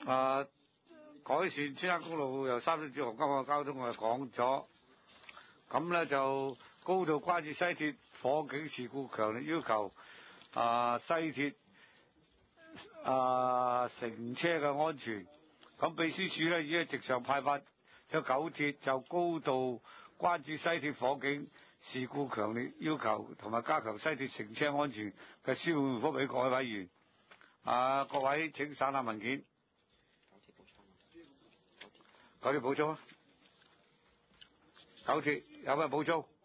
改善青山公路由三星至黃金嘅交通我講咗，咁咧就高度關注西鐵火警事故，強烈要求西鐵乘車嘅安全。咁秘書處咧已經直上派發咗9鐵，就高度關注西鐵火警事故，強烈要求同埋加強西鐵乘車安全嘅書面回覆俾各位委員。各位請省下文件。9鐵補充啊，9鐵有咩補充？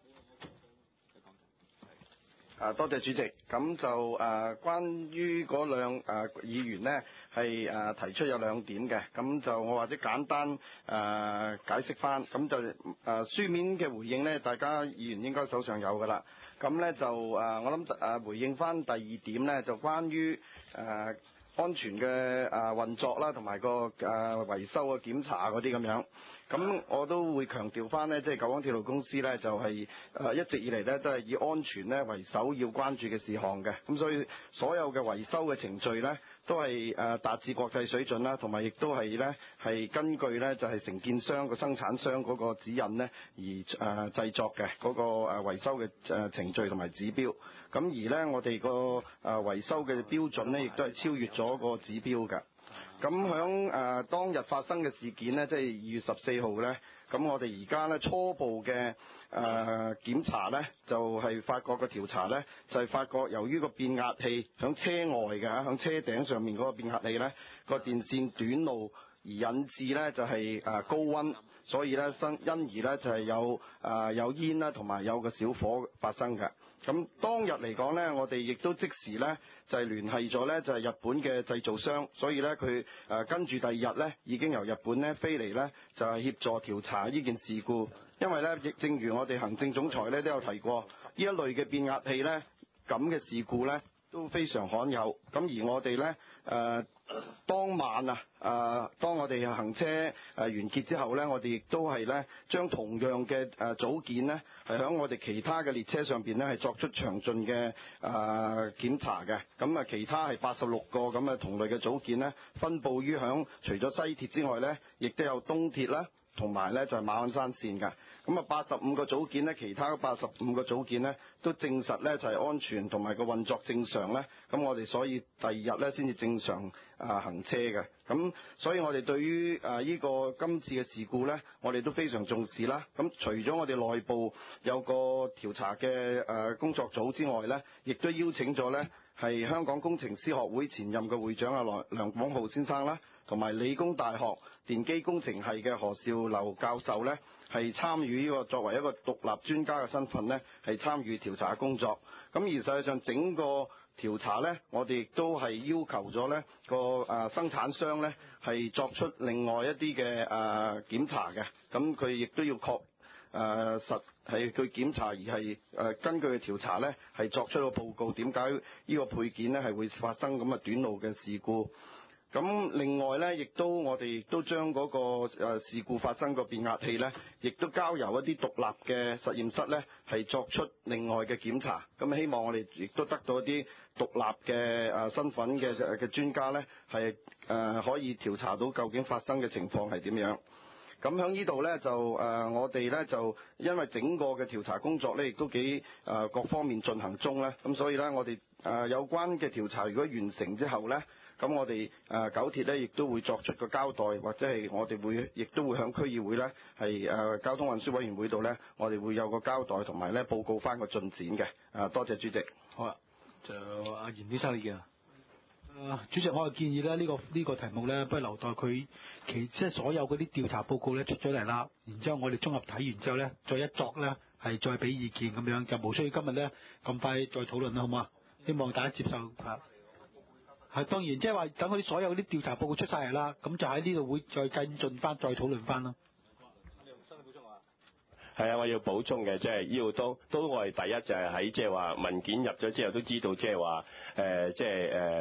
多謝主席。咁就關於嗰兩議員呢係提出有2點嘅，咁就我或者簡單解釋翻。咁就書面嘅回應呢，大家議員應該手上有噶啦。咁呢就我諗回應翻第2點呢，就關於安全嘅運作啦，同埋個維修嘅檢查嗰啲咁樣。咁我都會強調翻呢，即係九廣鐵路公司呢，就係一直以嚟呢都係以安全呢為首要關注嘅事項嘅。咁所以所有嘅維修嘅程序呢，都係達至國際水準啦，同埋亦都係呢係根據呢就係承建商個生產商嗰個指引呢而製作嘅嗰個維修嘅程序同埋指標。咁而呢，我哋個維修嘅標準呢，亦都係超越咗個指標嘅。咁響當日發生嘅事件呢，即係2月14號呢，咁我哋而家呢初步嘅檢查呢，就係發覺個調查呢，就係發覺由於個變壓器響車外嘅響車頂上面嗰個變壓器呢，個電線短路而引致呢就係高溫，所以呢因而呢就係有煙啦，同埋有個小火發生嘅。咁當日嚟講呢，我哋亦都即時呢就係聯繫咗呢就係日本嘅製造商，所以呢佢跟住第2日呢已經由日本呢飛嚟呢就係協助調查呢件事故。因為呢亦正如我哋行政總裁呢都有提過，呢一類嘅變壓器呢咁嘅事故呢都非常罕有。咁而我哋呢當晚當我哋行車完結之後呢，我哋亦都係呢將同樣嘅組件呢係響我哋其他嘅列車上邊呢係作出詳盡嘅檢查嘅。咁其他係86個咁嘅同類嘅組件呢，分佈於響除咗西鐵之外呢，亦都有東鐵啦，同埋呢就係馬鞍山線嘅。咁85個組件呢，其他85個組件呢都證實呢就係安全同埋個運作正常呢。咁我哋所以第2日呢先至正常行車嘅。咁所以我哋對於呢個今次嘅事故呢，我哋都非常重視啦。咁除咗我哋內部有個調查嘅工作組之外呢，亦都邀請咗呢係香港工程師學會前任嘅會長梁廣浩先生啦，同埋理工大學電機工程系嘅何兆流教授呢，係參與呢個作為一個獨立專家嘅身份呢，係參與調查工作。咁而實際上整個調查呢，我哋亦都係要求咗呢個生產商呢係作出另外一啲嘅檢查嘅。咁佢亦都要確實係佢檢查而係根據調查呢係作出個報告，點解呢個配件呢係會發生咁嘅短路嘅事故。咁另外呢，我哋亦都將嗰個事故發生個變壓器呢，亦都交由一啲獨立嘅實驗室呢係作出另外嘅檢查。咁希望我哋亦都得到一啲獨立嘅身份嘅專家呢，係可以調查到究竟發生嘅情況係點樣。咁喺呢度呢，就我哋呢，就因為整個嘅調查工作呢，亦都幾各方面進行中呢。咁所以呢，我哋有關嘅調查如果完成之後呢，咁我哋九鐵呢亦都會作出個交代，或者係我哋亦都會向區議會呢係交通運輸委員會度呢，我哋會有個交代同埋呢報告翻個進展嘅。多謝主席。 好啦，就阿嚴先生意見。主席，我係建議咧呢個題目咧，不如留待佢即係所有嗰啲調查報告咧出咗嚟啦，然之後我哋綜合睇完之後咧，再一作咧係再俾意見咁樣，就冇需要今日咧咁快再討論啦，好唔好啊？希望大家接受嚇。係當然，即係話等佢啲所有嗰啲調查報告出晒嚟啦，咁就喺呢度會再跟進翻，再討論翻咯。你用新嘅補充啊？ 係啊，我要補充嘅，即係呢度都我係第一就係喺即係話文件入咗之後都知道，即係話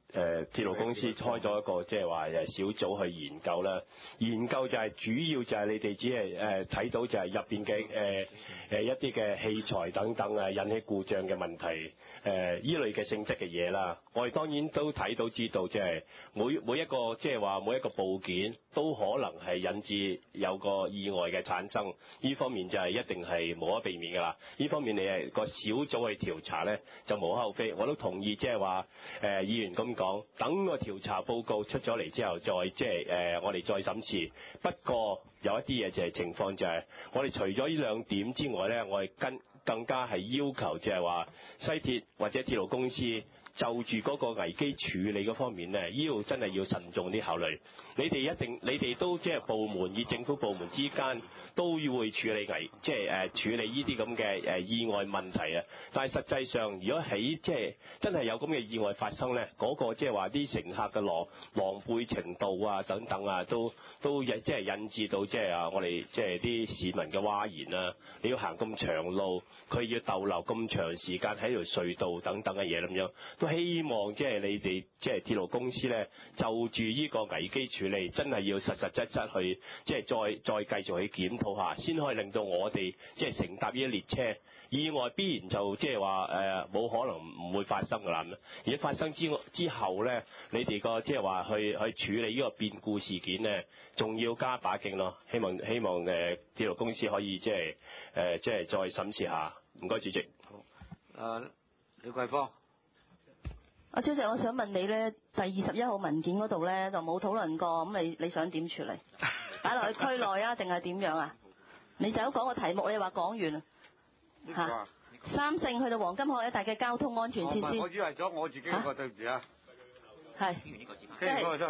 鐵路公司開咗一個即係話小組去研究啦。研究就係主要就係你哋只係睇到就係入邊嘅一啲嘅器材等等啊，引起故障嘅問題依類嘅性質嘅嘢啦。我哋當然都睇到知道，即係每一個即係話每一個部件都可能係引致有個意外嘅產生。呢方面就係一定係無可避免㗎啦。呢方面你係個小組去調查咧，就無可厚非。我都同意即係話議員咁講，等個調查報告出咗嚟之後，再即係我哋再審視。不過有一啲嘢就係情況就係，我哋除咗呢兩點之外咧，我哋更加係要求就係話西鐵或者鐵路公司就住嗰個危機處理嗰方面咧，真係要慎重啲考慮。你哋都即係部門與政府部門之間都要會處理即係處理呢啲咁嘅意外問題啊。但係實際上，如果喺即係真係有咁嘅意外發生咧，嗰個即係話啲乘客嘅狼狽程度啊等等啊，都即係引致到即係我哋即係啲市民嘅譁然啊！你要行咁長路，佢要逗留咁長時間喺條隧道等等嘅嘢咁樣，都希望即係你哋即係鐵路公司咧，就住呢個危機處理，真係要實實質質去即係再繼續去檢討下，先可以令到我哋即係乘搭呢啲列車意外必然就即係話冇可能唔會發生㗎啦。而發生之後咧，你哋個即係話去處理呢個變故事件咧，仲要加把勁咯。希望鐵路公司可以即係再審視下。唔該，主席。 好，李桂芳。 主席，我想問你咧，第21號文件嗰度咧就冇討論過，咁你想點處理？擺落去區內啊，定係點樣啊？你就講個題目，你話講完啊？三聖去到黃金海一帶嘅交通安全設施。 我以為咗我自己個，對唔住啊。係。即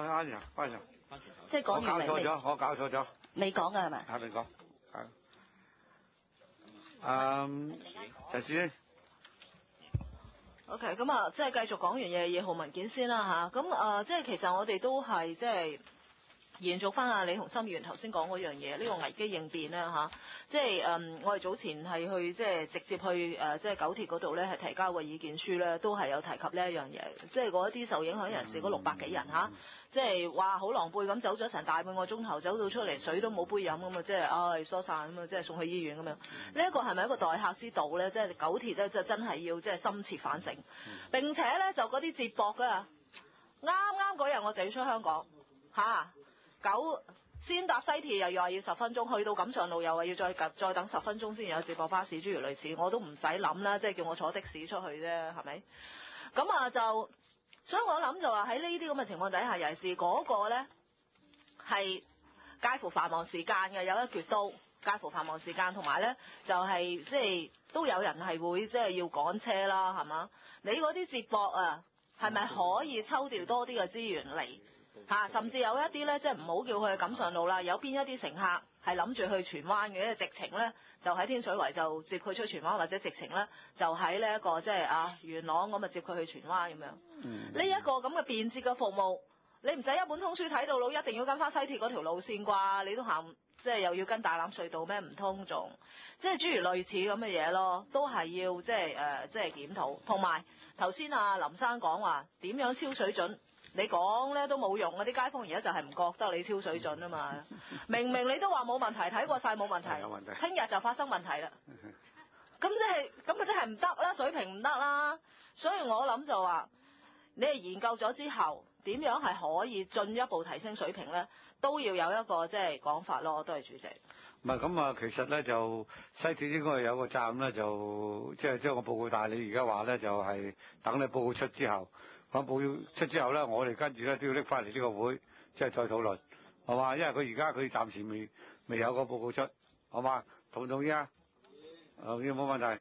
係講完未？我搞錯咗。 未講㗎係咪？ 係未講。陳師兄。 OK， 咁啊，即係繼續講完2號文件先啦嚇。咁即係其實我哋都係即係延續翻阿李鴻森議員頭先講嗰樣嘢，呢個危機應變啦嚇。即係我哋早前係去即係直接去即係九鐵嗰度咧，係提交個意見書咧，都係有提及呢一樣嘢。即係嗰一啲受影響人士嗰600幾人嚇，即係話好狼狽咁走咗成大半個鐘頭，走到出嚟水都冇杯飲咁啊！即係疏散咁啊！即係送去醫院咁樣。呢一個係咪一個待客之道咧？即係九鐵咧，就真係要即係深切反省。並且咧就嗰啲接駁㗎，啱嗰日我就要出香港嚇。先搭西鐵又話要10分鐘，去到錦上路又話要再等10分鐘先有接駁巴士，諸如類似，我都唔使諗啦，即係叫我坐的士出去啫，係咪？咁啊就，所以我諗就話喺呢啲咁嘅情況底下，尤其是嗰個咧係介乎繁忙時間嘅，有一橛刀介乎繁忙時間，同埋咧就係即係都有人係會即係要趕車啦，係嘛？你嗰啲接駁啊，係咪可以抽調多啲嘅資源嚟？甚至有一啲咧，即係唔好叫佢去錦上路啦。有邊一啲乘客係諗住去荃灣嘅，直情咧就喺天水圍就接佢出荃灣，或者直情咧就喺呢一個即係元朗咁啊接佢去荃灣咁樣。呢一個咁嘅便捷嘅服務，你唔使一本通書睇到老，一定要跟翻西鐵嗰條路線啩？你都行即係又要跟大欖隧道咩？唔通仲即係諸如類似咁嘅嘢咯，都係要即係檢討。同埋頭先林生講話點樣超水準？你講咧都冇用啊！啲街坊而家就係唔覺得你超水準啊嘛！明明你都話冇問題，睇過晒冇問題，聽日就發生問題啦。咁即係唔得啦，水平唔得啦。所以我諗就話，你係研究咗之後，點樣係可以進一步提升水平咧，都要有一個即係講法咯。多謝主席。 唔係咁啊，其實咧就西鐵應該係有個責任咧，就即係將個報告，但係你而家話咧就係等你報告出之後。報告出之後咧，我哋跟住咧都要拎翻嚟呢個會，即係再討論，係嘛？因為佢而家佢暫時未有個報告出，好嘛？同唔同意啊？同意冇問題。